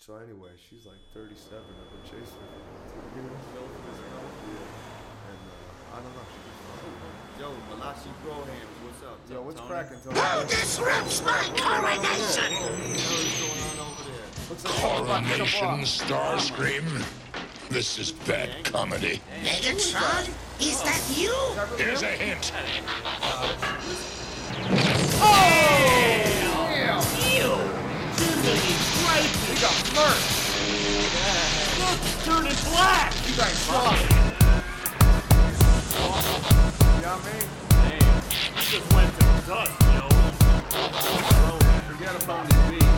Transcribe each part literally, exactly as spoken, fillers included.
So anyway, she's like thirty-seven. I've been chasing her for yeah. And uh, I don't know. She just Yo, Malachi Brohams, what's up? Yo, what's Tony? cracking, Tony? Who disrupts my coronation? Looks like someone's about to jump Coronation off. Starscream. This is bad comedy. Megatron? Is that you? Here's a hint. Yeah! You! Jiminy Crichton! We got Smurf! Look, it's turning black! You guys suck! You know what I mean? Damn, you just went to the dust, yo. Bro, forget about the beat.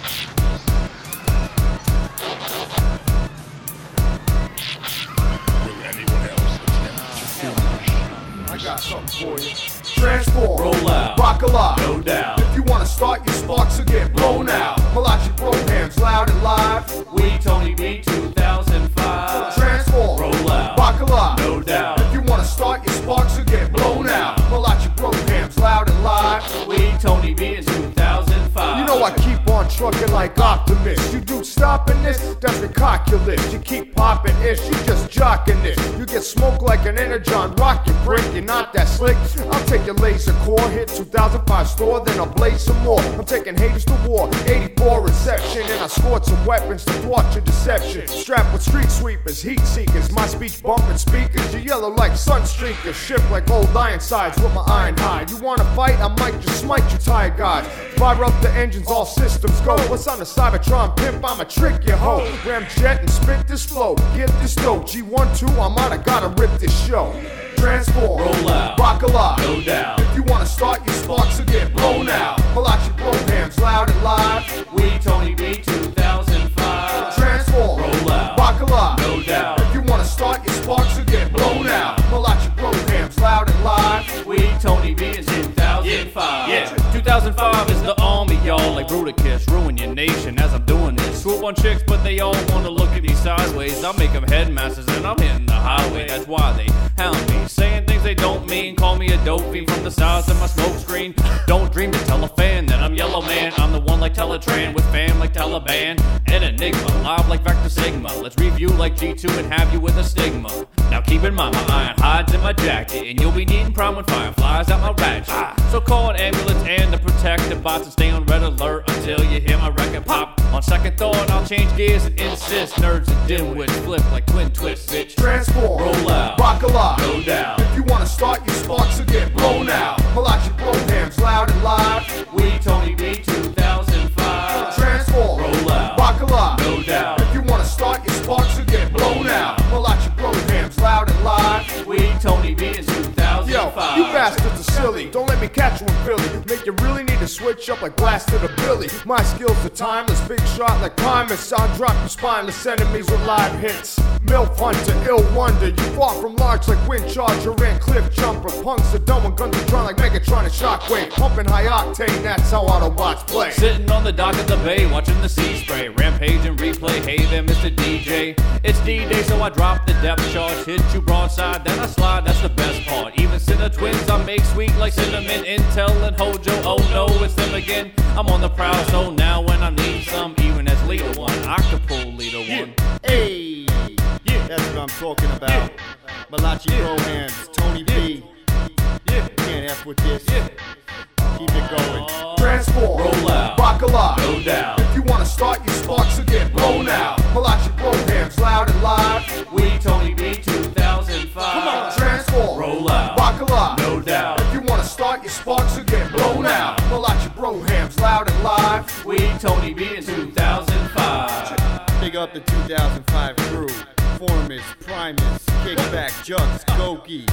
Will anyone else attempt to finish? I got something for you. Transform, Roll out. rock a lot. No doubt. If you wanna start, your sparks will get blown out. Malachi Brohams, loud and live. We Tony B two thousand five. Transform, Roll out. rock a lot. No doubt. If you wanna start, your sparks will get blown out. Malachi Brohams, loud and live. We Tony B is two thousand five. You know I keep on trucking like Optimus. You do stopping this, that's ridiculous. You keep popping ish, you just jocking this. You get smoked like an energon rocket brick. You're not that slick. I'll take your laser core, hit two thousand five store, then I'll blaze some more. I'm taking haters to war, eighty-four reception, and I scored some weapons to thwart your deception. Strapped with street sweepers, heat seekers, my speech bumping speakers. You yellow like sunstreakers, ship like old Ironsides with my iron hide. You wanna fight? I might just smite you, tired guys. Fire up the engines, all systems go. What's on the Cybertron pimp? I'ma trick you, ho. Ramjet and spit this flow. Get this dope. G one two, I'm out. I gotta rip this show. Transform, Roll out. rock a lot. No doubt. If you wanna start, your sparks will get blown out. Malachi Brohams, loud and live. We Tony B two thousand five. Transform, Roll out. rock a lot. No doubt. If you wanna start, your sparks will get blown out. Malachi Brohams, loud and live. We Tony B is two thousand five. Yeah, two thousand five is the army, y'all. Like Bruticus, ruin your nation as I'm doing this. Swoop on chicks, but they all wanna look at me sideways. I'll make them headmasters and I'm hitting the highway. That's why they hound me, saying things they don't mean. Call me a dope fiend from the size of my smoke screen. Don't dream to tell a fan that I'm Yellow Man. I'm the one like Teletran with fam like Taliban. And Enigma, live like Vector Sigma. Let's review like G two and have you with a stigma. Now keep in mind my iron hides in my jacket, and you'll be needing prime when fire flies out my ratchet. So call an ambulance and the protective bots and stay on red alert until you hear my record pop. On second thought, I'll change gears and insist nerds and dimwits flip like twin twists, bitch. Transform, Roll out. rock a lot. No doubt. If you wanna start, your sparks will get blown out. Malachi Brohams, loud and live. We Tony B two thousand five. Transform, Roll out. rock a lot. No doubt. If you wanna start, your sparks will get blown out. Malachi Brohams, loud and live. We Tony B is two thousand Yo, five. you bastards are silly. Don't let me catch you in Philly. Make you really need to switch up like Blast to the Billy. My skills are timeless, big shot like Primus. I'll drop you spineless enemies with live hits. Milf Hunter, ill wonder. You fought from large like Wind Charger and Cliff Jumper. Punks are dumb when guns are drawn like Megatron and Shockwave. Pumping high octane, that's how Autobots play. Sitting on the dock of the bay, watching the sea spray. Rampage and replay, hey there, Mister D J. It's D-Day, so I drop the depth charge. Hit you broadside, then I slide, that's the best part. Even Sinner twins, I make sweet like cinnamon. Intel and Hojo, oh no, it's them again. I'm on the prowl, so now when I need some, even as leader one, I can pull leader one. Hey, Yeah, that's what I'm talking about. Malachi Brohams, Tony B. yeah, Can't F with this. yeah. Keep it going. Transform, Roll out. rock a lot. No doubt. If you wanna start, your sparks will get blown out. Malachi Brohams, loud and live. We Tony B two thousand five. Come on, transform, Roll out. rock a lot. No doubt. If you wanna start, your sparks will get blown out. Malachi Brohams, loud and live. We Tony B in two thousand five. Big up the two thousand five crew. Formus, Primus, Kickback, Jux, Goki.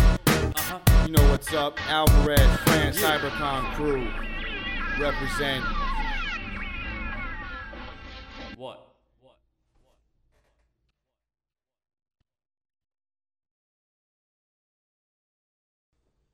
You know what's up. Alvarez, France, Cybercon crew. Represent.